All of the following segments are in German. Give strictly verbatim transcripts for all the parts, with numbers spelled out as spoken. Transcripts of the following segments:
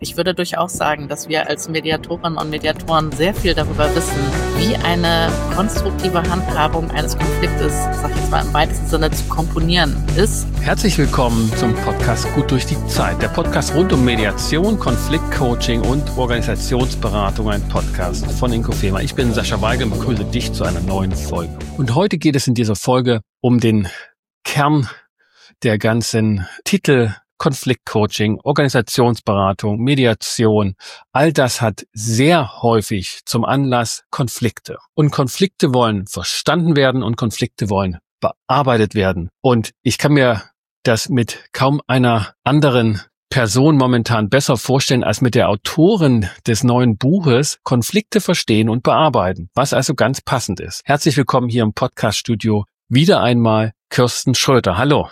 Ich würde durchaus sagen, dass wir als Mediatorinnen und Mediatoren sehr viel darüber wissen, wie eine konstruktive Handhabung eines Konfliktes, sag ich jetzt mal im weitesten Sinne, zu komponieren ist. Herzlich willkommen zum Podcast Gut durch die Zeit. Der Podcast rund um Mediation, Konfliktcoaching und Organisationsberatung. Ein Podcast von Inkofema. Ich bin Sascha Weigel und begrüße dich zu einer neuen Folge. Und heute geht es in dieser Folge um den Kern der ganzen Titel Konfliktcoaching, Organisationsberatung, Mediation, all das hat sehr häufig zum Anlass Konflikte. Und Konflikte wollen verstanden werden und Konflikte wollen bearbeitet werden. Und ich kann mir das mit kaum einer anderen Person momentan besser vorstellen als mit der Autorin des neuen Buches Konflikte verstehen und bearbeiten, was also ganz passend ist. Herzlich willkommen hier im Podcaststudio wieder einmal Kirsten Schröter. Hallo.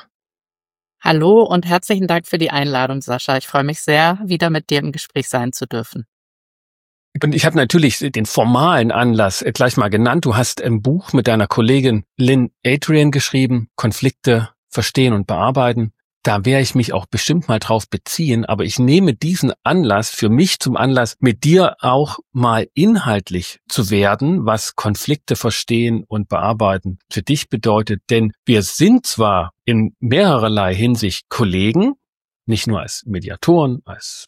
Hallo und herzlichen Dank für die Einladung, Sascha. Ich freue mich sehr, wieder mit dir im Gespräch sein zu dürfen. Und ich habe natürlich den formalen Anlass gleich mal genannt. Du hast ein Buch mit deiner Kollegin Lynn Adrian geschrieben, Konflikte verstehen und bearbeiten. Da werde ich mich auch bestimmt mal drauf beziehen, aber ich nehme diesen Anlass für mich zum Anlass, mit dir auch mal inhaltlich zu werden, was Konflikte verstehen und bearbeiten für dich bedeutet. Denn wir sind zwar in mehrerlei Hinsicht Kollegen, nicht nur als Mediatoren, als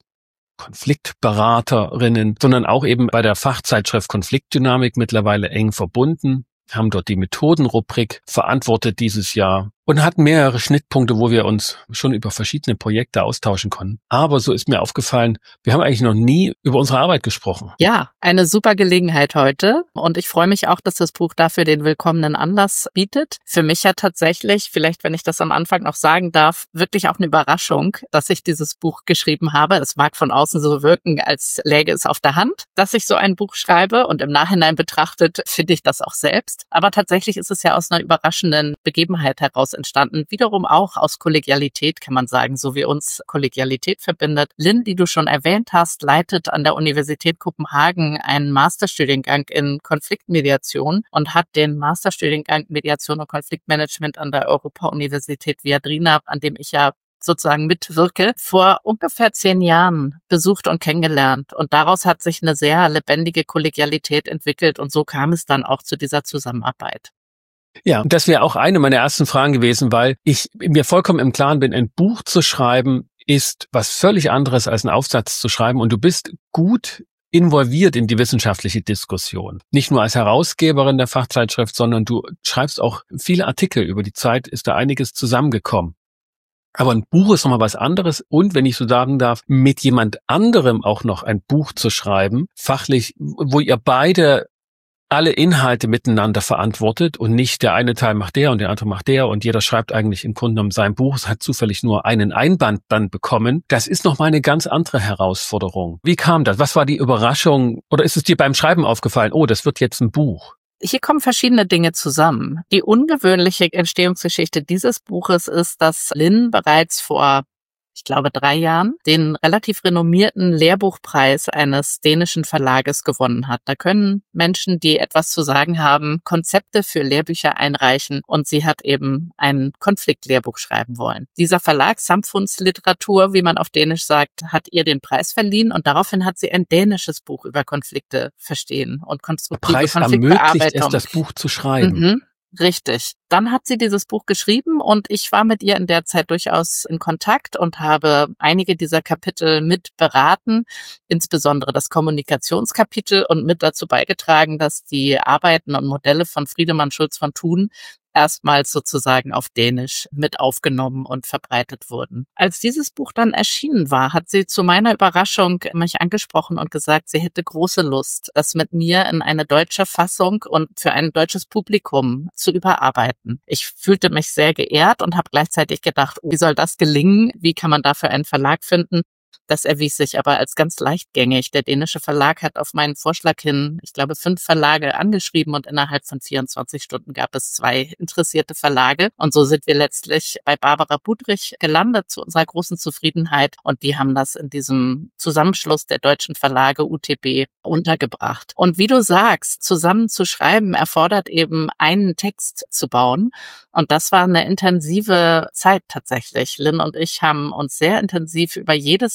Konfliktberaterinnen, sondern auch eben bei der Fachzeitschrift Konfliktdynamik mittlerweile eng verbunden, haben dort die Methodenrubrik verantwortet dieses Jahr und hatten mehrere Schnittpunkte, wo wir uns schon über verschiedene Projekte austauschen konnten. Aber so ist mir aufgefallen, wir haben eigentlich noch nie über unsere Arbeit gesprochen. Ja, eine super Gelegenheit heute und ich freue mich auch, dass das Buch dafür den willkommenen Anlass bietet. Für mich ja tatsächlich, vielleicht wenn ich das am Anfang noch sagen darf, wirklich auch eine Überraschung, dass ich dieses Buch geschrieben habe. Es mag von außen so wirken, als läge es auf der Hand, dass ich so ein Buch schreibe und im Nachhinein betrachtet finde ich das auch selbst. Aber tatsächlich ist es ja aus einer überraschenden Begebenheit heraus entstanden. Wiederum auch aus Kollegialität, kann man sagen, so wie uns Kollegialität verbindet. Lynn, die du schon erwähnt hast, leitet an der Universität Kopenhagen einen Masterstudiengang in Konfliktmediation und hat den Masterstudiengang Mediation und Konfliktmanagement an der Europa-Universität Viadrina, an dem ich ja sozusagen mitwirke, vor ungefähr zehn Jahren besucht und kennengelernt. Und daraus hat sich eine sehr lebendige Kollegialität entwickelt und so kam es dann auch zu dieser Zusammenarbeit. Ja, das wäre auch eine meiner ersten Fragen gewesen, weil ich mir vollkommen im Klaren bin, ein Buch zu schreiben ist was völlig anderes als einen Aufsatz zu schreiben und du bist gut involviert in die wissenschaftliche Diskussion. Nicht nur als Herausgeberin der Fachzeitschrift, sondern du schreibst auch viele Artikel. Über die Zeit ist da einiges zusammengekommen. Aber ein Buch ist nochmal was anderes und, wenn ich so sagen darf, mit jemand anderem auch noch ein Buch zu schreiben, fachlich, wo ihr beide alle Inhalte miteinander verantwortet und nicht der eine Teil macht der und der andere macht der und jeder schreibt eigentlich im Grunde genommen sein Buch, es hat zufällig nur einen Einband dann bekommen. Das ist nochmal eine ganz andere Herausforderung. Wie kam das? Was war die Überraschung? Oder ist es dir beim Schreiben aufgefallen, oh, das wird jetzt ein Buch? Hier kommen verschiedene Dinge zusammen. Die ungewöhnliche Entstehungsgeschichte dieses Buches ist, dass Lynn bereits vor, ich glaube, drei Jahren den relativ renommierten Lehrbuchpreis eines dänischen Verlages gewonnen hat. Da können Menschen, die etwas zu sagen haben, Konzepte für Lehrbücher einreichen und sie hat eben ein Konfliktlehrbuch schreiben wollen. Dieser Verlag, Samfundsliteratur, wie man auf Dänisch sagt, hat ihr den Preis verliehen und daraufhin hat sie ein dänisches Buch über Konflikte verstehen und konstruktive Preis Konfliktbearbeitung. ermöglicht es, das Buch zu schreiben. Mhm. Richtig. Dann hat sie dieses Buch geschrieben und ich war mit ihr in der Zeit durchaus in Kontakt und habe einige dieser Kapitel mit beraten, insbesondere das Kommunikationskapitel und mit dazu beigetragen, dass die Arbeiten und Modelle von Friedemann Schulz von Thun erstmals sozusagen auf Dänisch mit aufgenommen und verbreitet wurden. Als dieses Buch dann erschienen war, hat sie zu meiner Überraschung mich angesprochen und gesagt, sie hätte große Lust, das mit mir in eine deutsche Fassung und für ein deutsches Publikum zu überarbeiten. Ich fühlte mich sehr geehrt und habe gleichzeitig gedacht, wie soll das gelingen? Wie kann man dafür einen Verlag finden? Das erwies sich aber als ganz leichtgängig. Der dänische Verlag hat auf meinen Vorschlag hin, ich glaube, fünf Verlage angeschrieben und innerhalb von vierundzwanzig Stunden gab es zwei interessierte Verlage. Und so sind wir letztlich bei Barbara Budrich gelandet, zu unserer großen Zufriedenheit. Und die haben das in diesem Zusammenschluss der deutschen Verlage U T B untergebracht. Und wie du sagst, zusammen zu schreiben erfordert eben einen Text zu bauen. Und das war eine intensive Zeit tatsächlich. Lynn und ich haben uns sehr intensiv über jedes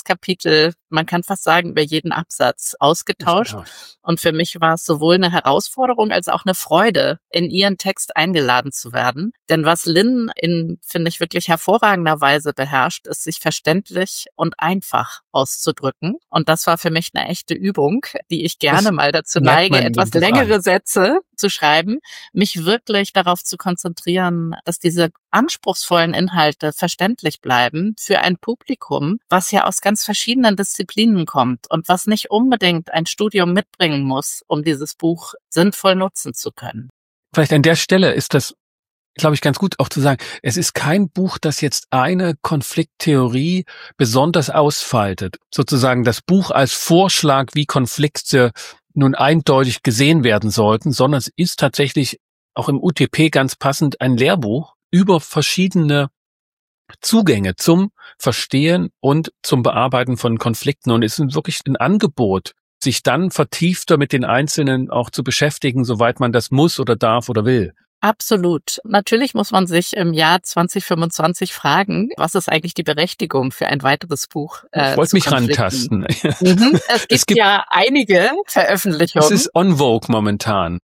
Kapitel, man kann fast sagen, über jeden Absatz ausgetauscht. Und für mich war es sowohl eine Herausforderung als auch eine Freude, in ihren Text eingeladen zu werden. Denn was Lynn in, finde ich, wirklich hervorragender Weise beherrscht, ist, sich verständlich und einfach auszudrücken. Und das war für mich eine echte Übung, die ich gerne das mal dazu neige, etwas längere Sätze zu schreiben, mich wirklich darauf zu konzentrieren, dass diese anspruchsvollen Inhalte verständlich bleiben für ein Publikum, was ja aus ganz verschiedenen Disziplinen kommt und was nicht unbedingt ein Studium mitbringen muss, um dieses Buch sinnvoll nutzen zu können. Vielleicht an der Stelle ist das, glaube ich, ganz gut auch zu sagen, es ist kein Buch, das jetzt eine Konflikttheorie besonders ausfaltet. Sozusagen das Buch als Vorschlag, wie Konflikte nun eindeutig gesehen werden sollten, sondern es ist tatsächlich auch im U T P ganz passend ein Lehrbuch über verschiedene Zugänge zum Verstehen und zum Bearbeiten von Konflikten. Und es ist wirklich ein Angebot, sich dann vertiefter mit den Einzelnen auch zu beschäftigen, soweit man das muss oder darf oder will. Absolut. Natürlich muss man sich im Jahr zwanzig fünfundzwanzig fragen, was ist eigentlich die Berechtigung für ein weiteres Buch? Äh, ich wollte mich rantasten. Mhm. Es, gibt es gibt ja einige Veröffentlichungen. Es ist en vogue momentan.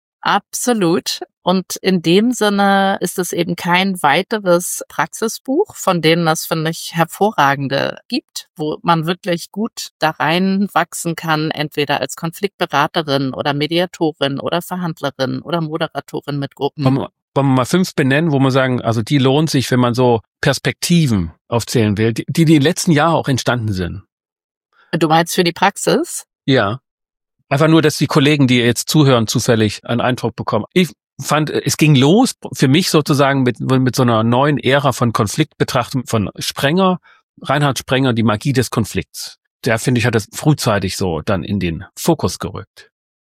Absolut. Und in dem Sinne ist es eben kein weiteres Praxisbuch, von denen es, finde ich, hervorragende gibt, wo man wirklich gut da reinwachsen kann, entweder als Konfliktberaterin oder Mediatorin oder Verhandlerin oder Moderatorin mit Gruppen. Wollen wir, wollen wir mal fünf benennen, wo man sagen, also die lohnt sich, wenn man so Perspektiven aufzählen will, die die, die letzten Jahre auch entstanden sind. Du meinst für die Praxis? Ja. Einfach nur, dass die Kollegen, die jetzt zuhören, zufällig einen Eindruck bekommen. Ich fand, es ging los für mich sozusagen mit mit so einer neuen Ära von Konfliktbetrachtung von Sprenger, Reinhard Sprenger, die Magie des Konflikts. Der, finde ich, hat das frühzeitig so dann in den Fokus gerückt.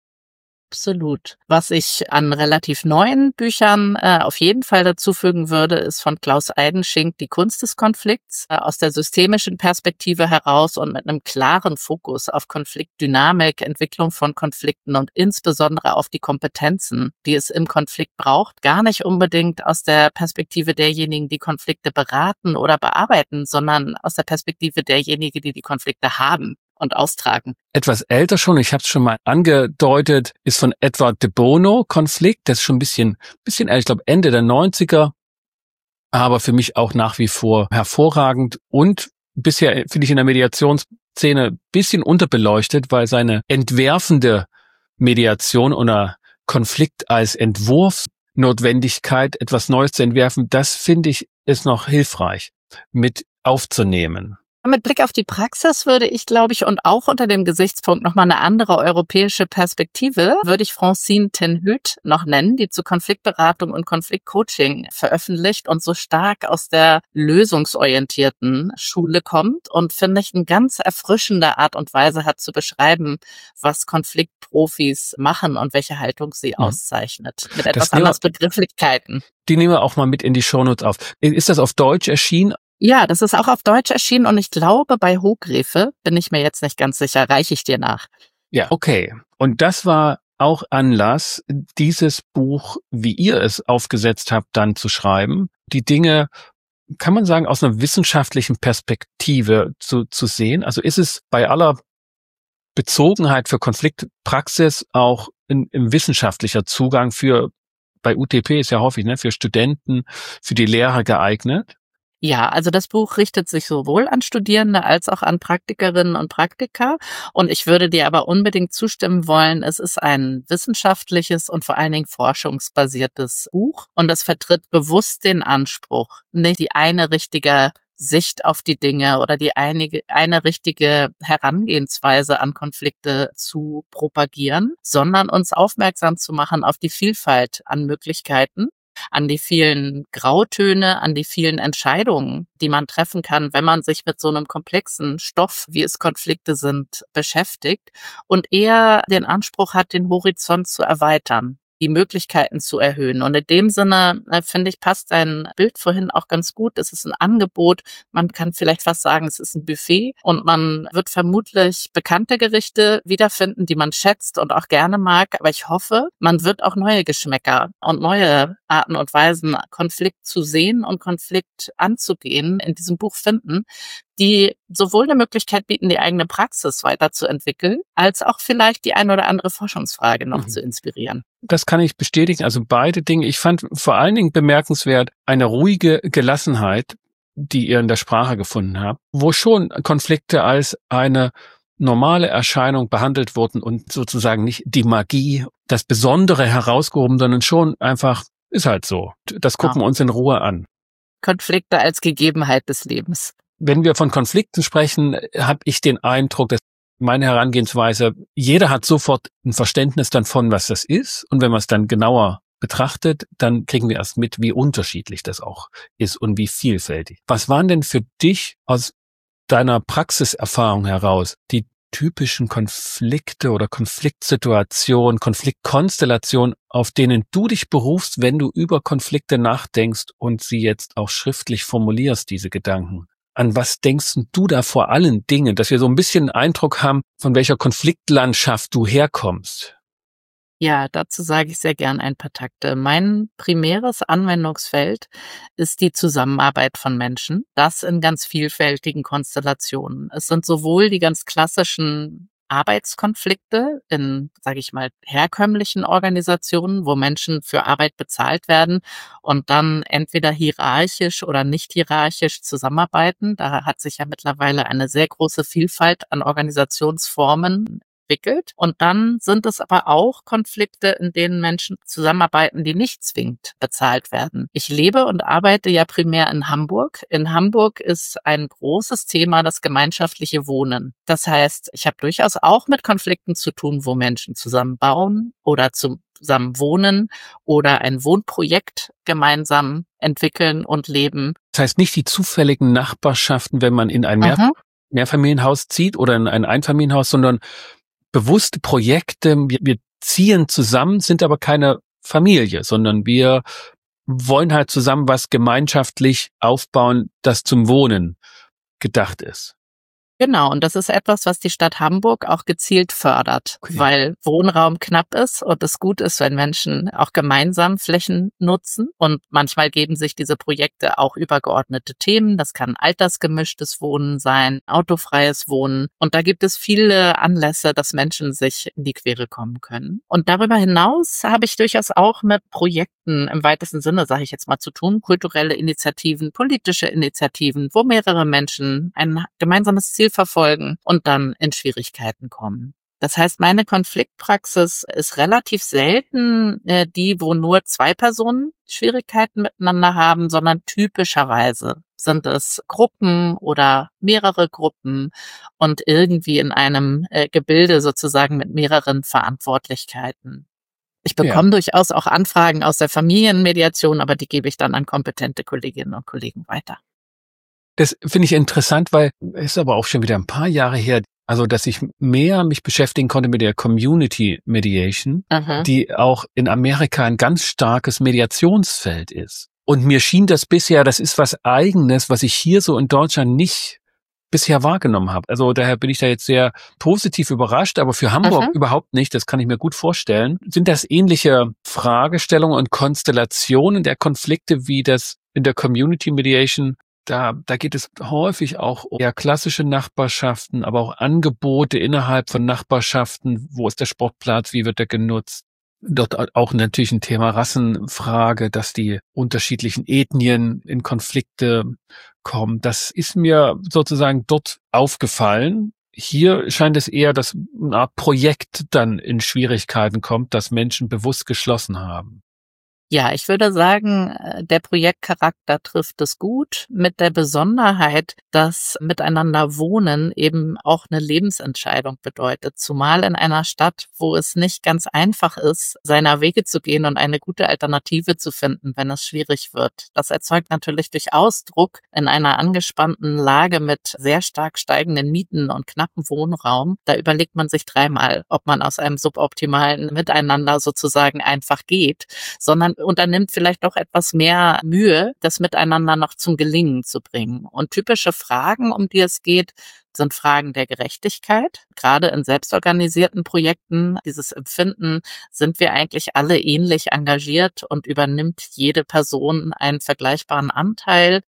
Absolut. Was ich an relativ neuen Büchern äh, auf jeden Fall dazu fügen würde, ist von Klaus Eidenschink Die Kunst des Konflikts, äh, aus der systemischen Perspektive heraus und mit einem klaren Fokus auf Konfliktdynamik, Entwicklung von Konflikten und insbesondere auf die Kompetenzen, die es im Konflikt braucht. Gar nicht unbedingt aus der Perspektive derjenigen, die Konflikte beraten oder bearbeiten, sondern aus der Perspektive derjenigen, die die Konflikte haben und austragen. Etwas älter schon, ich habe es schon mal angedeutet, ist von Edward de Bono Konflikt. Das ist schon ein bisschen, bisschen älter, ich glaube Ende der neunziger, aber für mich auch nach wie vor hervorragend und bisher finde ich in der Mediationsszene ein bisschen unterbeleuchtet, weil seine entwerfende Mediation oder Konflikt als Entwurfsnotwendigkeit, etwas Neues zu entwerfen, das finde ich ist noch hilfreich mit aufzunehmen. Mit Blick auf die Praxis würde ich, glaube ich, und auch unter dem Gesichtspunkt nochmal eine andere europäische Perspektive, würde ich Francine ten Huet noch nennen, die zu Konfliktberatung und Konfliktcoaching veröffentlicht und so stark aus der lösungsorientierten Schule kommt und, finde ich, eine ganz erfrischende Art und Weise hat zu beschreiben, was Konfliktprofis machen und welche Haltung sie mhm. auszeichnet. Mit etwas anders Begrifflichkeiten. Die nehmen wir auch mal mit in die Shownotes auf. Ist das auf Deutsch erschienen? Ja, das ist auch auf Deutsch erschienen und ich glaube, bei Hochgräfe, bin ich mir jetzt nicht ganz sicher, reiche ich dir nach. Ja, okay. Und das war auch Anlass, dieses Buch, wie ihr es aufgesetzt habt, dann zu schreiben. Die Dinge, kann man sagen, aus einer wissenschaftlichen Perspektive zu, zu sehen. Also ist es bei aller Bezogenheit für Konfliktpraxis auch ein, ein wissenschaftlicher Zugang für, bei U T P ist ja häufig, ne, für Studenten, für die Lehrer geeignet? Ja, also das Buch richtet sich sowohl an Studierende als auch an Praktikerinnen und Praktiker. Und ich würde dir aber unbedingt zustimmen wollen, es ist ein wissenschaftliches und vor allen Dingen forschungsbasiertes Buch. Und es vertritt bewusst den Anspruch, nicht die eine richtige Sicht auf die Dinge oder die eine, eine richtige Herangehensweise an Konflikte zu propagieren, sondern uns aufmerksam zu machen auf die Vielfalt an Möglichkeiten, an die vielen Grautöne, an die vielen Entscheidungen, die man treffen kann, wenn man sich mit so einem komplexen Stoff, wie es Konflikte sind, beschäftigt und eher den Anspruch hat, den Horizont zu erweitern, die Möglichkeiten zu erhöhen. Und in dem Sinne, äh, finde ich, passt dein Bild vorhin auch ganz gut. Es ist ein Angebot. Man kann vielleicht fast sagen, es ist ein Buffet und man wird vermutlich bekannte Gerichte wiederfinden, die man schätzt und auch gerne mag. Aber ich hoffe, man wird auch neue Geschmäcker und neue Arten und Weisen, Konflikt zu sehen und Konflikt anzugehen, in diesem Buch finden. die sowohl eine Möglichkeit bieten, die eigene Praxis weiterzuentwickeln, als auch vielleicht die eine oder andere Forschungsfrage noch Mhm. zu inspirieren. Das kann ich bestätigen. Also beide Dinge. Ich fand vor allen Dingen bemerkenswert eine ruhige Gelassenheit, die ihr in der Sprache gefunden habt, wo schon Konflikte als eine normale Erscheinung behandelt wurden und sozusagen nicht die Magie, das Besondere herausgehoben, sondern schon einfach, ist halt so. Das gucken wir uns in Ruhe an. Konflikte als Gegebenheit des Lebens. Wenn wir von Konflikten sprechen, habe ich den Eindruck, dass meine Herangehensweise, jeder hat sofort ein Verständnis dann von, was das ist. Und wenn man es dann genauer betrachtet, dann kriegen wir erst mit, wie unterschiedlich das auch ist und wie vielfältig. Was waren denn für dich aus deiner Praxiserfahrung heraus die typischen Konflikte oder Konfliktsituationen, Konfliktkonstellationen, auf denen du dich berufst, wenn du über Konflikte nachdenkst und sie jetzt auch schriftlich formulierst, diese Gedanken? An was denkst du da vor allen Dingen, dass wir so ein bisschen einen Eindruck haben, von welcher Konfliktlandschaft du herkommst? Ja, dazu sage ich sehr gern ein paar Takte. Mein primäres Anwendungsfeld ist die Zusammenarbeit von Menschen, das in ganz vielfältigen Konstellationen. Es sind sowohl die ganz klassischen Arbeitskonflikte in, sage ich mal, herkömmlichen Organisationen, wo Menschen für Arbeit bezahlt werden und dann entweder hierarchisch oder nicht hierarchisch zusammenarbeiten. Da hat sich ja mittlerweile eine sehr große Vielfalt an Organisationsformen entwickelt. Und dann sind es aber auch Konflikte, in denen Menschen zusammenarbeiten, die nicht zwingend bezahlt werden. Ich lebe und arbeite ja primär in Hamburg. In Hamburg ist ein großes Thema das gemeinschaftliche Wohnen. Das heißt, ich habe durchaus auch mit Konflikten zu tun, wo Menschen zusammen bauen oder zusammen wohnen oder ein Wohnprojekt gemeinsam entwickeln und leben. Das heißt nicht die zufälligen Nachbarschaften, wenn man in ein Mehr- Mhm. Mehrfamilienhaus zieht oder in ein Einfamilienhaus, sondern bewusste Projekte, wir, wir ziehen zusammen, sind aber keine Familie, sondern wir wollen halt zusammen was gemeinschaftlich aufbauen, das zum Wohnen gedacht ist. Genau, und das ist etwas, was die Stadt Hamburg auch gezielt fördert, Okay. weil Wohnraum knapp ist und es gut ist, wenn Menschen auch gemeinsam Flächen nutzen. Und manchmal geben sich diese Projekte auch übergeordnete Themen. Das kann altersgemischtes Wohnen sein, autofreies Wohnen. Und da gibt es viele Anlässe, dass Menschen sich in die Quere kommen können. Und darüber hinaus habe ich durchaus auch mit Projekten im weitesten Sinne, sage ich jetzt mal, zu tun. Kulturelle Initiativen, politische Initiativen, wo mehrere Menschen ein gemeinsames Ziel verfolgen und dann in Schwierigkeiten kommen. Das heißt, meine Konfliktpraxis ist relativ selten äh, die, wo nur zwei Personen Schwierigkeiten miteinander haben, sondern typischerweise sind es Gruppen oder mehrere Gruppen und irgendwie in einem äh, Gebilde sozusagen mit mehreren Verantwortlichkeiten. Ich bekomme ja. durchaus auch Anfragen aus der Familienmediation, aber die gebe ich dann an kompetente Kolleginnen und Kollegen weiter. Das finde ich interessant, weil es ist aber auch schon wieder ein paar Jahre her, also dass ich mehr mich beschäftigen konnte mit der Community Mediation, Aha. die auch in Amerika ein ganz starkes Mediationsfeld ist. Und mir schien das bisher, das ist was Eigenes, was ich hier so in Deutschland nicht bisher wahrgenommen habe. Also daher bin ich da jetzt sehr positiv überrascht, aber für Hamburg Aha. überhaupt nicht, das kann ich mir gut vorstellen. Sind das ähnliche Fragestellungen und Konstellationen der Konflikte wie das in der Community Mediation? Da, da geht es häufig auch um eher klassische Nachbarschaften, aber auch Angebote innerhalb von Nachbarschaften. Wo ist der Sportplatz? Wie wird er genutzt? Dort auch natürlich ein Thema Rassenfrage, dass die unterschiedlichen Ethnien in Konflikte kommen. Das ist mir sozusagen dort aufgefallen. Hier scheint es eher, dass eine Art Projekt dann in Schwierigkeiten kommt, das Menschen bewusst geschlossen haben. Ja, ich würde sagen, der Projektcharakter trifft es gut mit der Besonderheit, dass miteinander wohnen eben auch eine Lebensentscheidung bedeutet. Zumal in einer Stadt, wo es nicht ganz einfach ist, seiner Wege zu gehen und eine gute Alternative zu finden, wenn es schwierig wird. Das erzeugt natürlich durchaus Druck in einer angespannten Lage mit sehr stark steigenden Mieten und knappem Wohnraum. Da überlegt man sich dreimal, ob man aus einem suboptimalen Miteinander sozusagen einfach geht, sondern unternimmt vielleicht doch etwas mehr Mühe, das Miteinander noch zum Gelingen zu bringen. Und typische Fragen, um die es geht, sind Fragen der Gerechtigkeit. Gerade in selbstorganisierten Projekten, dieses Empfinden, sind wir eigentlich alle ähnlich engagiert und übernimmt jede Person einen vergleichbaren Anteil.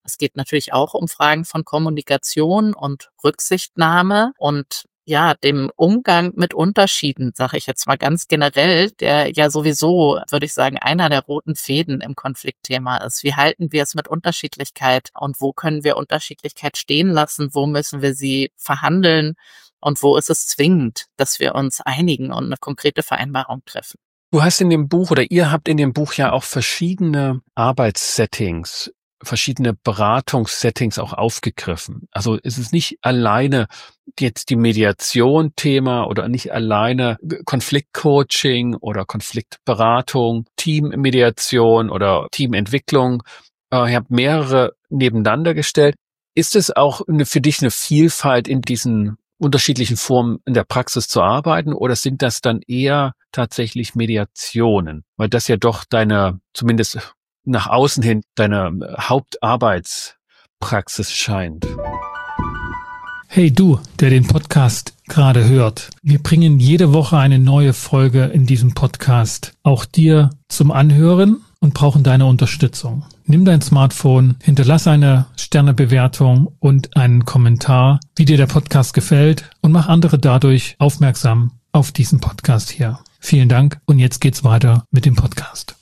Es geht natürlich auch um Fragen von Kommunikation und Rücksichtnahme und ja, dem Umgang mit Unterschieden, sage ich jetzt mal ganz generell, der ja sowieso, würde ich sagen, einer der roten Fäden im Konfliktthema ist. Wie halten wir es mit Unterschiedlichkeit und wo können wir Unterschiedlichkeit stehen lassen? Wo müssen wir sie verhandeln? Und wo ist es zwingend, dass wir uns einigen und eine konkrete Vereinbarung treffen? Du hast in dem Buch oder ihr habt in dem Buch ja auch verschiedene Arbeitssettings, verschiedene Beratungssettings auch aufgegriffen. Also es ist nicht alleine jetzt die Mediation Thema oder nicht alleine Konfliktcoaching oder Konfliktberatung, Teammediation oder Teamentwicklung. Äh, ihr habt mehrere nebeneinander gestellt. Ist es auch eine, für dich eine Vielfalt in diesen unterschiedlichen Formen in der Praxis zu arbeiten oder sind das dann eher tatsächlich Mediationen? Weil das ja doch deine, zumindest nach außen hin, deine Hauptarbeitspraxis scheint. Hey du, der den Podcast gerade hört. Wir bringen jede Woche eine neue Folge in diesem Podcast auch dir zum Anhören und brauchen deine Unterstützung. Nimm dein Smartphone, hinterlass eine Sternebewertung und einen Kommentar, wie dir der Podcast gefällt und mach andere dadurch aufmerksam auf diesen Podcast hier. Vielen Dank und jetzt geht's weiter mit dem Podcast.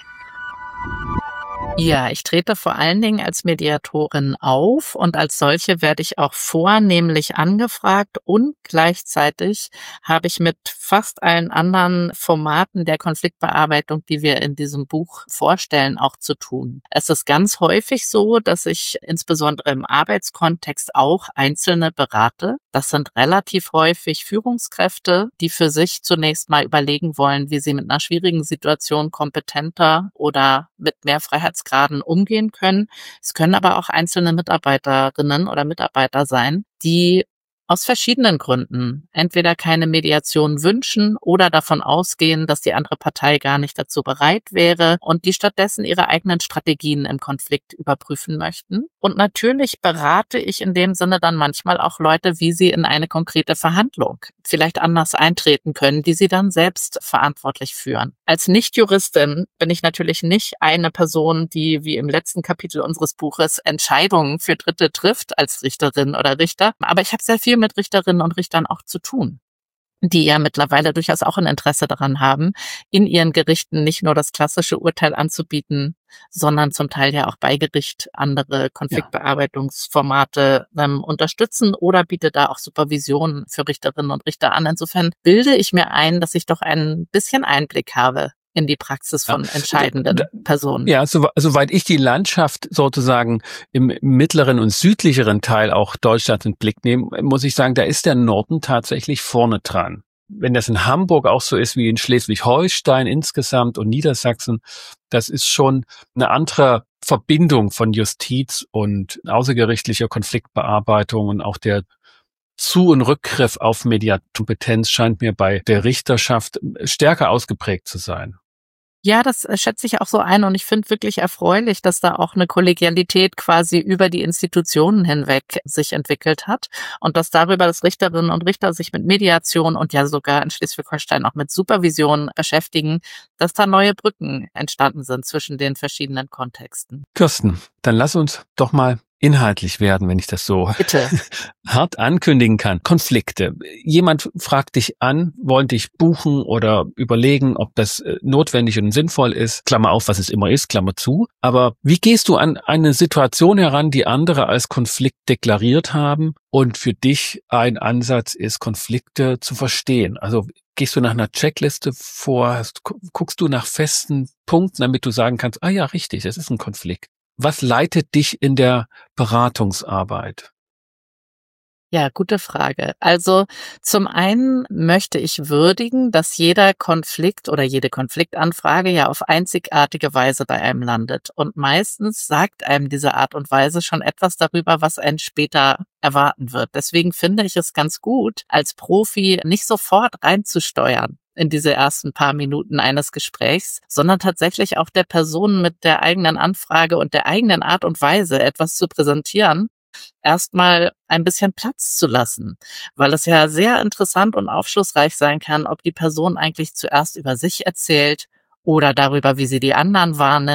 Ja, ich trete vor allen Dingen als Mediatorin auf und als solche werde ich auch vornehmlich angefragt und gleichzeitig habe ich mit fast allen anderen Formaten der Konfliktbearbeitung, die wir in diesem Buch vorstellen, auch zu tun. Es ist ganz häufig so, dass ich insbesondere im Arbeitskontext auch Einzelne berate. Das sind relativ häufig Führungskräfte, die für sich zunächst mal überlegen wollen, wie sie mit einer schwierigen Situation kompetenter oder mit mehr Freiheitsgraden umgehen können. Es können aber auch einzelne Mitarbeiterinnen oder Mitarbeiter sein, die aus verschiedenen Gründen entweder keine Mediation wünschen oder davon ausgehen, dass die andere Partei gar nicht dazu bereit wäre und die stattdessen ihre eigenen Strategien im Konflikt überprüfen möchten. Und natürlich berate ich in dem Sinne dann manchmal auch Leute, wie sie in eine konkrete Verhandlung vielleicht anders eintreten können, die sie dann selbst verantwortlich führen. Als Nicht-Juristin bin ich natürlich nicht eine Person, die wie im letzten Kapitel unseres Buches Entscheidungen für Dritte trifft als Richterin oder Richter, aber ich habe sehr viel mit Richterinnen und Richtern auch zu tun, die ja mittlerweile durchaus auch ein Interesse daran haben, in ihren Gerichten nicht nur das klassische Urteil anzubieten, sondern zum Teil ja auch bei Gericht andere Konfliktbearbeitungsformate ähm, unterstützen oder bietet da auch Supervision für Richterinnen und Richter an. Insofern bilde ich mir ein, dass ich doch ein bisschen Einblick habe in die Praxis von ja. entscheidenden Personen. Ja, so, soweit ich die Landschaft sozusagen im mittleren und südlicheren Teil auch Deutschlands in den Blick nehme, muss ich sagen, da ist der Norden tatsächlich vorne dran. Wenn das in Hamburg auch so ist wie in Schleswig-Holstein insgesamt und Niedersachsen, das ist schon eine andere Verbindung von Justiz und außergerichtlicher Konfliktbearbeitung und auch der Zu- und Rückgriff auf Mediakompetenz scheint mir bei der Richterschaft stärker ausgeprägt zu sein. Ja, das schätze ich auch so ein und ich finde wirklich erfreulich, dass da auch eine Kollegialität quasi über die Institutionen hinweg sich entwickelt hat und dass darüber, dass Richterinnen und Richter sich mit Mediation und ja sogar in Schleswig-Holstein auch mit Supervision beschäftigen, dass da neue Brücken entstanden sind zwischen den verschiedenen Kontexten. Kirsten, dann lass uns doch mal inhaltlich werden, wenn ich das so Bitte. hart ankündigen kann. Konflikte. Jemand fragt dich an, wollen dich buchen oder überlegen, ob das notwendig und sinnvoll ist. Klammer auf, was es immer ist, Klammer zu. Aber wie gehst du an eine Situation heran, die andere als Konflikt deklariert haben und für dich ein Ansatz ist, Konflikte zu verstehen? Also gehst du nach einer Checkliste vor, guckst du nach festen Punkten, damit du sagen kannst, ah ja, richtig, das ist ein Konflikt. Was leitet dich in der Beratungsarbeit? Ja, gute Frage. Also zum einen möchte ich würdigen, dass jeder Konflikt oder jede Konfliktanfrage ja auf einzigartige Weise bei einem landet. Und meistens sagt einem diese Art und Weise schon etwas darüber, was einen später erwarten wird. Deswegen finde ich es ganz gut, als Profi nicht sofort reinzusteuern in diese ersten paar Minuten eines Gesprächs, sondern tatsächlich auch der Person mit der eigenen Anfrage und der eigenen Art und Weise etwas zu präsentieren, erstmal ein bisschen Platz zu lassen, weil es ja sehr interessant und aufschlussreich sein kann, ob die Person eigentlich zuerst über sich erzählt oder darüber, wie sie die anderen wahrnimmt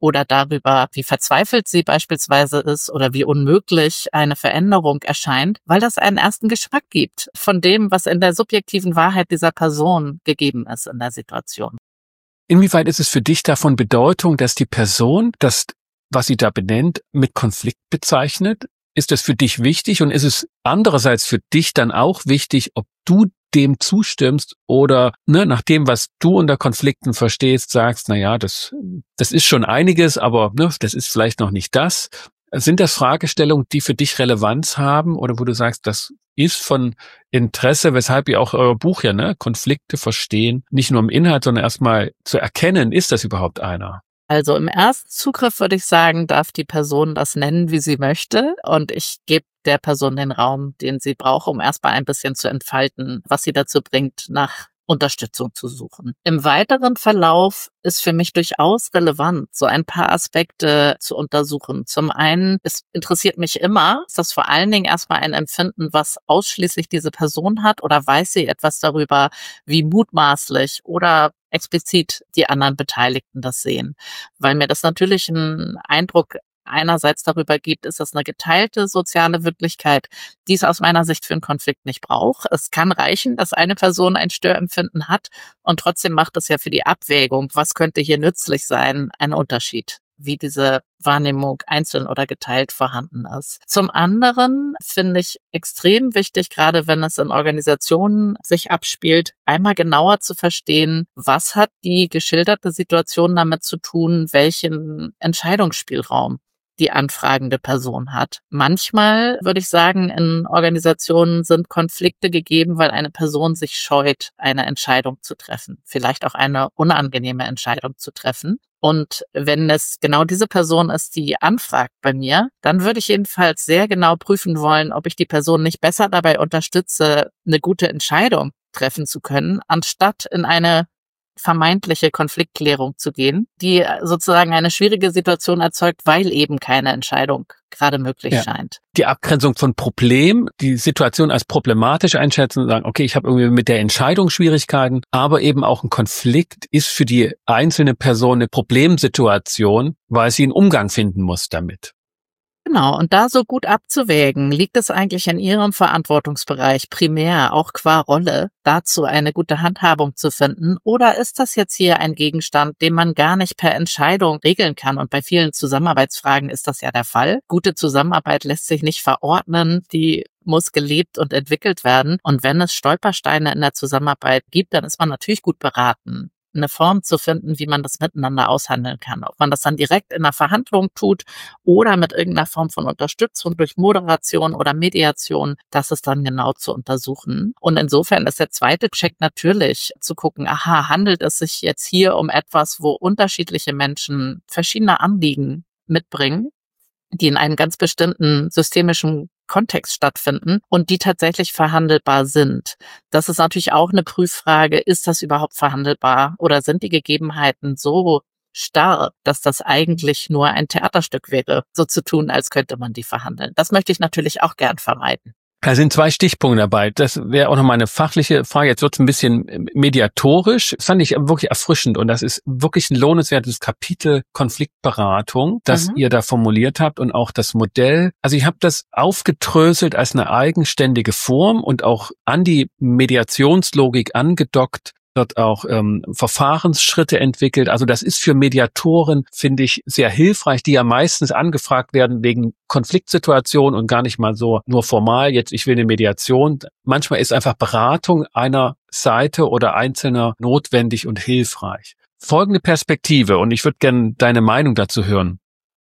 oder darüber, wie verzweifelt sie beispielsweise ist oder wie unmöglich eine Veränderung erscheint, weil das einen ersten Geschmack gibt von dem, was in der subjektiven Wahrheit dieser Person gegeben ist in der Situation. Inwieweit ist es für dich davon Bedeutung, dass die Person das, was sie da benennt, mit Konflikt bezeichnet? Ist das für dich wichtig und ist es andererseits für dich dann auch wichtig, ob du dem zustimmst oder ne, nach dem, was du unter Konflikten verstehst, sagst, na ja, das das ist schon einiges, aber ne, das ist vielleicht noch nicht das. Sind das Fragestellungen, die für dich Relevanz haben oder wo du sagst, das ist von Interesse, weshalb ihr auch euer Buch ja, ne, Konflikte verstehen, nicht nur im Inhalt, sondern erstmal zu erkennen, ist das überhaupt einer? Also im ersten Zugriff würde ich sagen, darf die Person das nennen, wie sie möchte. Und ich gebe der Person den Raum, den sie braucht, um erstmal ein bisschen zu entfalten, was sie dazu bringt, nach Unterstützung zu suchen. Im weiteren Verlauf ist für mich durchaus relevant, so ein paar Aspekte zu untersuchen. Zum einen, es interessiert mich immer, ist das vor allen Dingen erstmal ein Empfinden, was ausschließlich diese Person hat oder weiß sie etwas darüber, wie mutmaßlich oder explizit die anderen Beteiligten das sehen. Weil mir das natürlich einen Eindruck einerseits darüber gibt, ist das eine geteilte soziale Wirklichkeit, die es aus meiner Sicht für einen Konflikt nicht braucht. Es kann reichen, dass eine Person ein Störempfinden hat und trotzdem macht es ja für die Abwägung, was könnte hier nützlich sein, einen Unterschied, wie diese Wahrnehmung einzeln oder geteilt vorhanden ist. Zum anderen finde ich extrem wichtig, gerade wenn es in Organisationen sich abspielt, einmal genauer zu verstehen, was hat die geschilderte Situation damit zu tun, welchen Entscheidungsspielraum die anfragende Person hat. Manchmal würde ich sagen, in Organisationen sind Konflikte gegeben, weil eine Person sich scheut, eine Entscheidung zu treffen, vielleicht auch eine unangenehme Entscheidung zu treffen. Und wenn es genau diese Person ist, die anfragt bei mir, dann würde ich jedenfalls sehr genau prüfen wollen, ob ich die Person nicht besser dabei unterstütze, eine gute Entscheidung treffen zu können, anstatt in eine vermeintliche Konfliktklärung zu gehen, die sozusagen eine schwierige Situation erzeugt, weil eben keine Entscheidung gerade möglich ja. scheint. Die Abgrenzung von Problem, die Situation als problematisch einschätzen und sagen, okay, ich habe irgendwie mit der Entscheidung Schwierigkeiten, aber eben auch ein Konflikt ist für die einzelne Person eine Problemsituation, weil sie einen Umgang finden muss damit. Genau, und da so gut abzuwägen, liegt es eigentlich in Ihrem Verantwortungsbereich primär, auch qua Rolle, dazu eine gute Handhabung zu finden? Oder ist das jetzt hier ein Gegenstand, den man gar nicht per Entscheidung regeln kann? Und bei vielen Zusammenarbeitsfragen ist das ja der Fall. Gute Zusammenarbeit lässt sich nicht verordnen, die muss gelebt und entwickelt werden. Und wenn es Stolpersteine in der Zusammenarbeit gibt, dann ist man natürlich gut beraten, eine Form zu finden, wie man das miteinander aushandeln kann. Ob man das dann direkt in einer Verhandlung tut oder mit irgendeiner Form von Unterstützung durch Moderation oder Mediation, das ist dann genau zu untersuchen. Und insofern ist der zweite Check natürlich zu gucken, aha, handelt es sich jetzt hier um etwas, wo unterschiedliche Menschen verschiedene Anliegen mitbringen, die in einem ganz bestimmten systemischen Kontext stattfinden und die tatsächlich verhandelbar sind. Das ist natürlich auch eine Prüffrage, ist das überhaupt verhandelbar oder sind die Gegebenheiten so starr, dass das eigentlich nur ein Theaterstück wäre, so zu tun, als könnte man die verhandeln. Das möchte ich natürlich auch gern vermeiden. Da sind zwei Stichpunkte dabei. Das wäre auch noch mal eine fachliche Frage. Jetzt wird es ein bisschen mediatorisch. Das fand ich wirklich erfrischend und das ist wirklich ein lohnenswertes Kapitel Konfliktberatung, das mhm. ihr da formuliert habt und auch das Modell. Also ich habe das aufgedröselt als eine eigenständige Form und auch an die Mediationslogik angedockt. Wird auch ähm, Verfahrensschritte entwickelt. Also das ist für Mediatoren, finde ich, sehr hilfreich, die ja meistens angefragt werden wegen Konfliktsituationen und gar nicht mal so nur formal, jetzt ich will eine Mediation. Manchmal ist einfach Beratung einer Seite oder einzelner notwendig und hilfreich. Folgende Perspektive, und ich würde gerne deine Meinung dazu hören.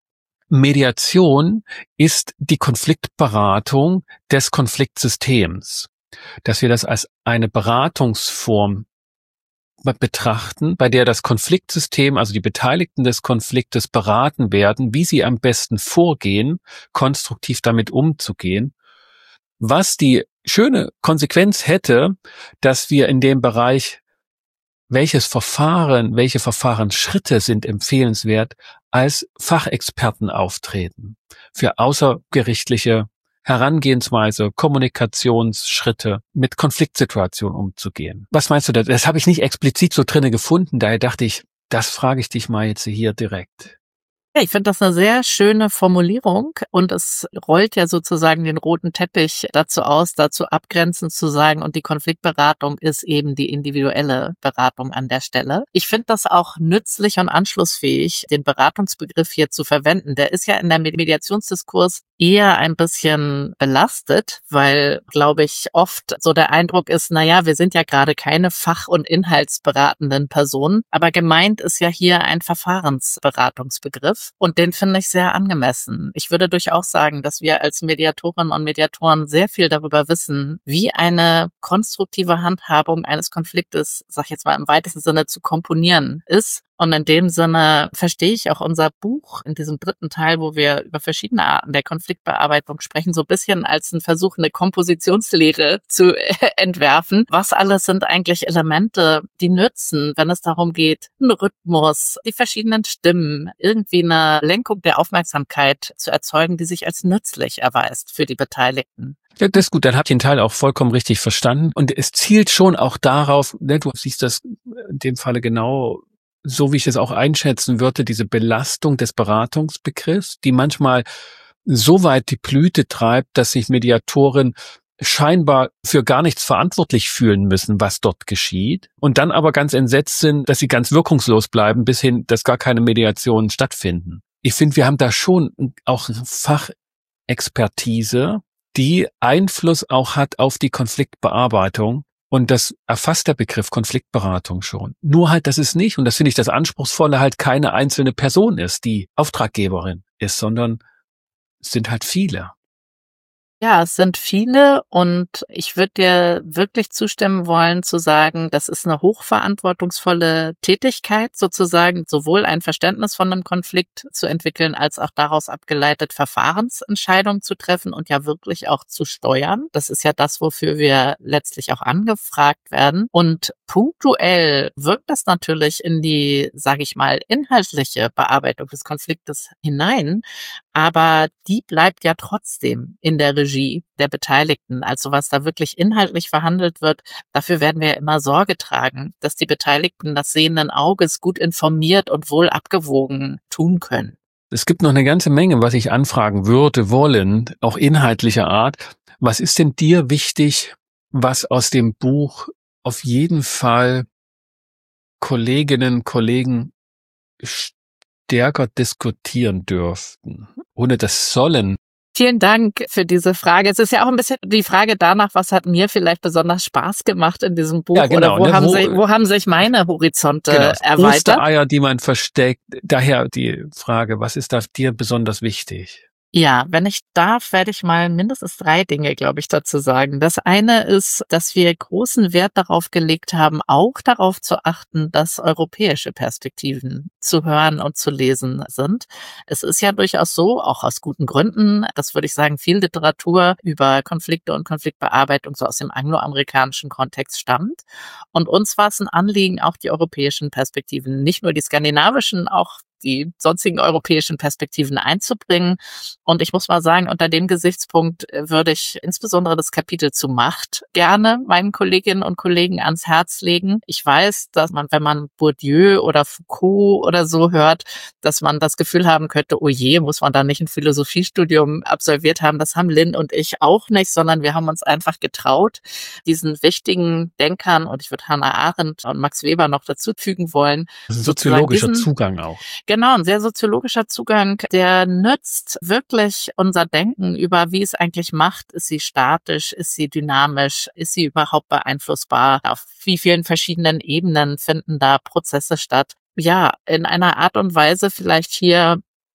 Mediation ist die Konfliktberatung des Konfliktsystems. Dass wir das als eine Beratungsform betrachten, bei der das Konfliktsystem, also die Beteiligten des Konfliktes beraten werden, wie sie am besten vorgehen, konstruktiv damit umzugehen, was die schöne Konsequenz hätte, dass wir in dem Bereich, welches Verfahren, welche Verfahrensschritte sind empfehlenswert, als Fachexperten auftreten für außergerichtliche Herangehensweise, Kommunikationsschritte, mit Konfliktsituationen umzugehen. Was meinst du da? Das habe ich nicht explizit so drinne gefunden, daher dachte ich, das frage ich dich mal jetzt hier direkt. Ja, ich finde das eine sehr schöne Formulierung und es rollt ja sozusagen den roten Teppich dazu aus, dazu abgrenzend zu sagen, und die Konfliktberatung ist eben die individuelle Beratung an der Stelle. Ich finde das auch nützlich und anschlussfähig, den Beratungsbegriff hier zu verwenden. Der ist ja in der Mediationsdiskurs eher ein bisschen belastet, weil, glaube ich, oft so der Eindruck ist, na ja, wir sind ja gerade keine fach- und inhaltsberatenden Personen, aber gemeint ist ja hier ein Verfahrensberatungsbegriff. Und den finde ich sehr angemessen. Ich würde durchaus sagen, dass wir als Mediatorinnen und Mediatoren sehr viel darüber wissen, wie eine konstruktive Handhabung eines Konfliktes, sag ich jetzt mal im weitesten Sinne, zu komponieren ist. Und in dem Sinne verstehe ich auch unser Buch in diesem dritten Teil, wo wir über verschiedene Arten der Konfliktbearbeitung sprechen, so ein bisschen als ein Versuch, eine Kompositionslehre zu entwerfen. Was alles sind eigentlich Elemente, die nützen, wenn es darum geht, einen Rhythmus, die verschiedenen Stimmen, irgendwie eine Lenkung der Aufmerksamkeit zu erzeugen, die sich als nützlich erweist für die Beteiligten. Ja, das ist gut, dann habt ihr den Teil auch vollkommen richtig verstanden. Und es zielt schon auch darauf, ne, du siehst das in dem Falle genau so, wie ich es auch einschätzen würde, diese Belastung des Beratungsbegriffs, die manchmal so weit die Blüte treibt, dass sich Mediatoren scheinbar für gar nichts verantwortlich fühlen müssen, was dort geschieht, und dann aber ganz entsetzt sind, dass sie ganz wirkungslos bleiben, bis hin, dass gar keine Mediationen stattfinden. Ich finde, wir haben da schon auch Fachexpertise, die Einfluss auch hat auf die Konfliktbearbeitung. Und das erfasst der Begriff Konfliktberatung schon. Nur halt, dass es nicht, und das finde ich das Anspruchsvolle, halt keine einzelne Person ist, die Auftraggeberin ist, sondern es sind halt viele. Ja, es sind viele und ich würde dir wirklich zustimmen wollen zu sagen, das ist eine hochverantwortungsvolle Tätigkeit, sozusagen sowohl ein Verständnis von einem Konflikt zu entwickeln, als auch daraus abgeleitet Verfahrensentscheidungen zu treffen und ja wirklich auch zu steuern. Das ist ja das, wofür wir letztlich auch angefragt werden. Und punktuell wirkt das natürlich in die, sage ich mal, inhaltliche Bearbeitung des Konfliktes hinein, aber die bleibt ja trotzdem in der Regie der Beteiligten. Also was da wirklich inhaltlich verhandelt wird, dafür werden wir ja immer Sorge tragen, dass die Beteiligten das sehenden Auges gut informiert und wohl abgewogen tun können. Es gibt noch eine ganze Menge, was ich anfragen würde, wollen, auch inhaltlicher Art. Was ist denn dir wichtig, was aus dem Buch auf jeden Fall Kolleginnen, Kollegen stärker diskutieren dürften, ohne das Sollen? Vielen Dank für diese Frage. Es ist ja auch ein bisschen die Frage danach, was hat mir vielleicht besonders Spaß gemacht in diesem Buch, ja, genau, oder wo, ne, haben wo, sich, wo haben sich meine Horizonte genau, erweitert? Ostereier, die man versteckt. Daher die Frage, was ist da dir besonders wichtig? Ja, wenn ich darf, werde ich mal mindestens drei Dinge, glaube ich, dazu sagen. Das eine ist, dass wir großen Wert darauf gelegt haben, auch darauf zu achten, dass europäische Perspektiven zu hören und zu lesen sind. Es ist ja durchaus so, auch aus guten Gründen, das würde ich sagen, viel Literatur über Konflikte und Konfliktbearbeitung so aus dem angloamerikanischen Kontext stammt. Und uns war es ein Anliegen, auch die europäischen Perspektiven, nicht nur die skandinavischen, auch die sonstigen europäischen Perspektiven einzubringen. Und ich muss mal sagen, unter dem Gesichtspunkt würde ich insbesondere das Kapitel zu Macht gerne meinen Kolleginnen und Kollegen ans Herz legen. Ich weiß, dass man, wenn man Bourdieu oder Foucault oder so hört, dass man das Gefühl haben könnte, oh je, muss man da nicht ein Philosophiestudium absolviert haben. Das haben Lynn und ich auch nicht, sondern wir haben uns einfach getraut, diesen wichtigen Denkern, und ich würde Hannah Arendt und Max Weber noch dazu fügen wollen. Das ist ein soziologischer diesen, Zugang auch. Genau, ein sehr soziologischer Zugang, der nützt wirklich unser Denken über, wie es eigentlich Macht. Ist sie statisch? Ist sie dynamisch? Ist sie überhaupt beeinflussbar? Auf wie vielen verschiedenen Ebenen finden da Prozesse statt? Ja, in einer Art und Weise vielleicht hier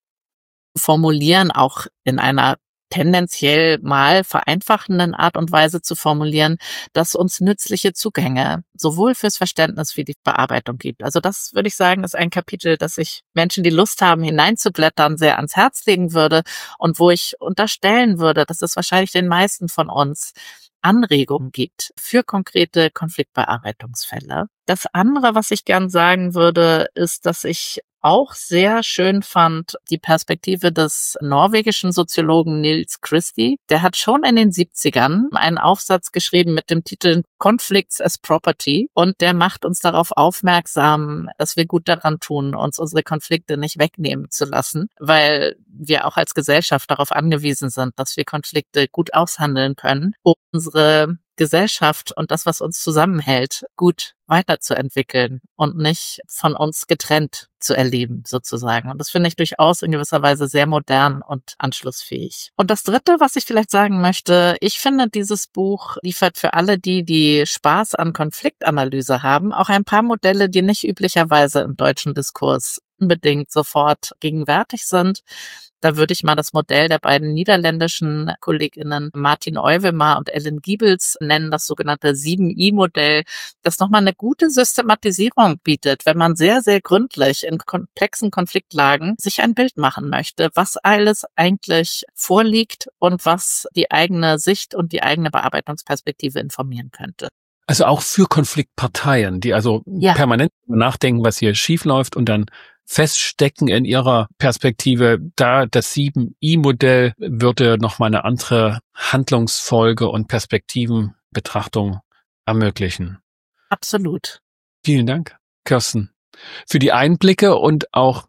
formulieren, auch in einer tendenziell mal vereinfachenden Art und Weise zu formulieren, dass uns nützliche Zugänge sowohl fürs Verständnis wie die Bearbeitung gibt. Also das würde ich sagen, ist ein Kapitel, das ich Menschen, die Lust haben, hineinzublättern, sehr ans Herz legen würde und wo ich unterstellen würde, dass es wahrscheinlich den meisten von uns Anregungen gibt für konkrete Konfliktbearbeitungsfälle. Das andere, was ich gern sagen würde, ist, dass ich auch sehr schön fand, die Perspektive des norwegischen Soziologen Nils Christie. Der hat schon in den siebzigern einen Aufsatz geschrieben mit dem Titel Conflicts as Property und der macht uns darauf aufmerksam, dass wir gut daran tun, uns unsere Konflikte nicht wegnehmen zu lassen, weil wir auch als Gesellschaft darauf angewiesen sind, dass wir Konflikte gut aushandeln können, um unsere Gesellschaft und das, was uns zusammenhält, gut weiterzuentwickeln und nicht von uns getrennt zu erleben, sozusagen. Und das finde ich durchaus in gewisser Weise sehr modern und anschlussfähig. Und das Dritte, was ich vielleicht sagen möchte, ich finde, dieses Buch liefert für alle die, die Spaß an Konfliktanalyse haben, auch ein paar Modelle, die nicht üblicherweise im deutschen Diskurs unbedingt sofort gegenwärtig sind. Da würde ich mal das Modell der beiden niederländischen KollegInnen Martin Euwemer und Ellen Giebels nennen, das sogenannte sieben I Modell, das nochmal eine gute Systematisierung bietet, wenn man sehr, sehr gründlich in komplexen Konfliktlagen sich ein Bild machen möchte, was alles eigentlich vorliegt und was die eigene Sicht und die eigene Bearbeitungsperspektive informieren könnte. Also auch für Konfliktparteien, die also ja. permanent nachdenken, was hier schief läuft und dann feststecken in ihrer Perspektive. Da das sieben I Modell würde nochmal eine andere Handlungsfolge und Perspektivenbetrachtung ermöglichen. Absolut. Vielen Dank, Kirsten, für die Einblicke und auch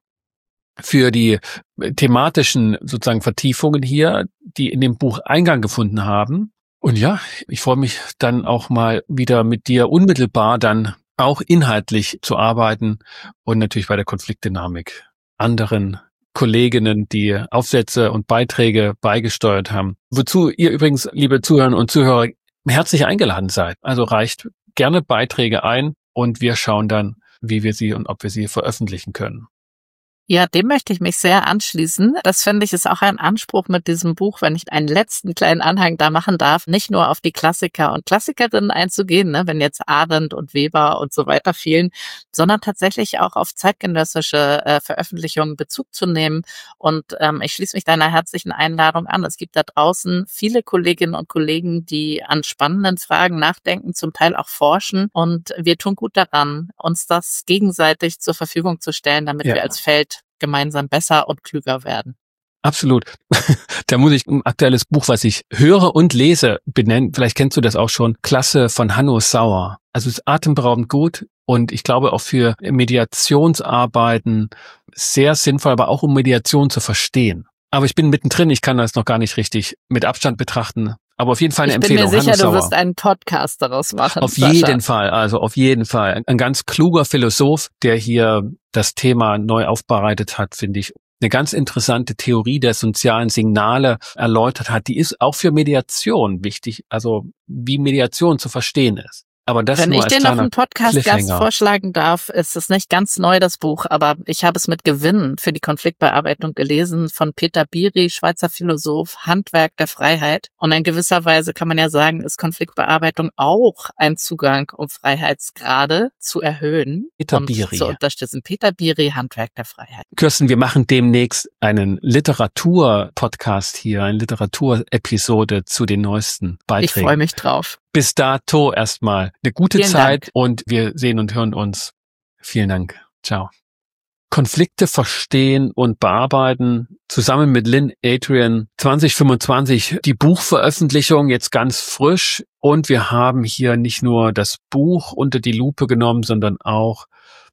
für die thematischen sozusagen Vertiefungen hier, die in dem Buch Eingang gefunden haben. Und ja, ich freue mich dann auch mal wieder mit dir unmittelbar dann auch inhaltlich zu arbeiten und natürlich bei der Konfliktdynamik anderen Kolleginnen, die Aufsätze und Beiträge beigesteuert haben. Wozu ihr übrigens, liebe Zuhörerinnen und Zuhörer, herzlich eingeladen seid. Also reicht gerne Beiträge ein und wir schauen dann, wie wir sie und ob wir sie veröffentlichen können. Ja, dem möchte ich mich sehr anschließen. Das finde ich ist auch ein Anspruch mit diesem Buch, wenn ich einen letzten kleinen Anhang da machen darf, nicht nur auf die Klassiker und Klassikerinnen einzugehen, ne, wenn jetzt Arendt und Weber und so weiter fehlen, sondern tatsächlich auch auf zeitgenössische äh, Veröffentlichungen Bezug zu nehmen. Und ähm, ich schließe mich deiner herzlichen Einladung an. Es gibt da draußen viele Kolleginnen und Kollegen, die an spannenden Fragen nachdenken, zum Teil auch forschen. Und wir tun gut daran, uns das gegenseitig zur Verfügung zu stellen, damit ja. wir als Feld gemeinsam besser und klüger werden. Absolut. Da muss ich ein aktuelles Buch, was ich höre und lese, benennen. Vielleicht kennst du das auch schon. Klasse von Hanno Sauer. Also es ist atemberaubend gut und ich glaube auch für Mediationsarbeiten sehr sinnvoll, aber auch um Mediation zu verstehen. Aber ich bin mittendrin, ich kann das noch gar nicht richtig mit Abstand betrachten. Aber auf jeden Fall eine ich Empfehlung. Ich bin mir sicher, Hanno du wirst einen Podcast daraus machen. Auf Sascha. jeden Fall, also auf jeden Fall. Ein ganz kluger Philosoph, der hier das Thema neu aufbereitet hat, finde ich. Eine ganz interessante Theorie der sozialen Signale erläutert hat. Die ist auch für Mediation wichtig, also wie Mediation zu verstehen ist. Aber das Wenn nur ich als den auf dem Podcast Gast vorschlagen darf, ist es nicht ganz neu, das Buch, aber ich habe es mit Gewinn für die Konfliktbearbeitung gelesen von Peter Biri, Schweizer Philosoph, Handwerk der Freiheit. Und in gewisser Weise kann man ja sagen, ist Konfliktbearbeitung auch ein Zugang, um Freiheitsgrade zu erhöhen Peter und Biri. zu unterstützen. Peter Biri, Handwerk der Freiheit. Kirsten, wir machen demnächst einen Literatur-Podcast hier, eine Literatur-Episode zu den neuesten Beiträgen. Ich freue mich drauf. Bis dato erstmal eine gute Vielen Zeit Dank. Und wir sehen und hören uns. Vielen Dank. Ciao. Konflikte verstehen und bearbeiten. Zusammen mit Lynn Adrian zwanzig fünfundzwanzig die Buchveröffentlichung jetzt ganz frisch. Und wir haben hier nicht nur das Buch unter die Lupe genommen, sondern auch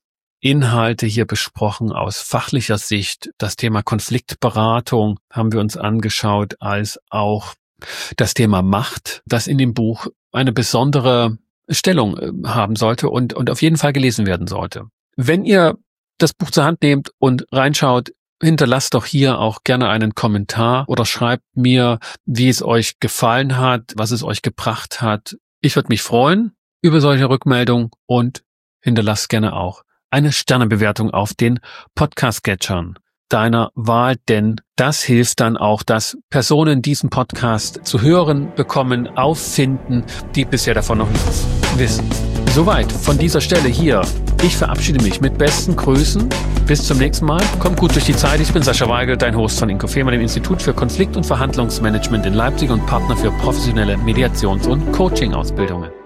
Inhalte hier besprochen aus fachlicher Sicht. Das Thema Konfliktberatung haben wir uns angeschaut, als auch das Thema Macht, das in dem Buch eine besondere Stellung haben sollte und, und auf jeden Fall gelesen werden sollte. Wenn ihr das Buch zur Hand nehmt und reinschaut, hinterlasst doch hier auch gerne einen Kommentar oder schreibt mir, wie es euch gefallen hat, was es euch gebracht hat. Ich würde mich freuen über solche Rückmeldungen und hinterlasst gerne auch eine Sternebewertung auf den Podcast-Catchern deiner Wahl, denn das hilft dann auch, dass Personen diesen Podcast zu hören bekommen, auffinden, die bisher davon noch nichts wissen. Soweit von dieser Stelle hier. Ich verabschiede mich mit besten Grüßen. Bis zum nächsten Mal. Kommt gut durch die Zeit. Ich bin Sascha Weigel, dein Host von Inkofema, dem Institut für Konflikt- und Verhandlungsmanagement in Leipzig und Partner für professionelle Mediations- und Coaching-Ausbildungen.